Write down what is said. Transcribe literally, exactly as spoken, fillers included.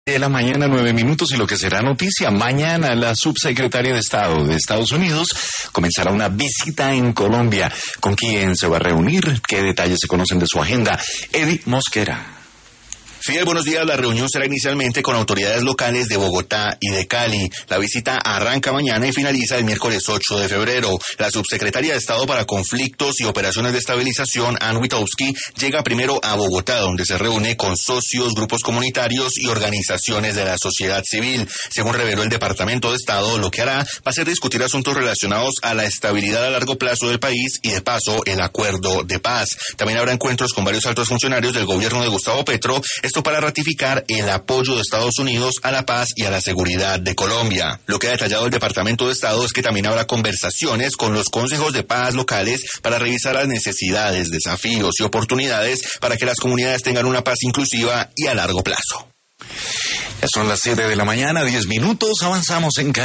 De la mañana, nueve minutos, y lo que será noticia: mañana la subsecretaria de Estado de Estados Unidos comenzará una visita en Colombia. ¿Con quién se va a reunir? ¿Qué detalles se conocen de su agenda? Eddie Mosquera. Fidel, buenos días. La reunión será inicialmente con autoridades locales de Bogotá y de Cali. La visita arranca mañana y finaliza el miércoles ocho de febrero. La subsecretaria de Estado para Conflictos y Operaciones de Estabilización, Ann Witowski, llega primero a Bogotá, donde se reúne con socios, grupos comunitarios y organizaciones de la sociedad civil. Según reveló el Departamento de Estado, lo que hará va a ser discutir asuntos relacionados a la estabilidad a largo plazo del país y, de paso, el acuerdo de paz. También habrá encuentros con varios altos funcionarios del gobierno de Gustavo Petro, esto para ratificar el apoyo de Estados Unidos a la paz y a la seguridad de Colombia. Lo que ha detallado el Departamento de Estado es que también habrá conversaciones con los consejos de paz locales para revisar las necesidades, desafíos y oportunidades para que las comunidades tengan una paz inclusiva y a largo plazo. Ya son las siete de la mañana, diez minutos, avanzamos en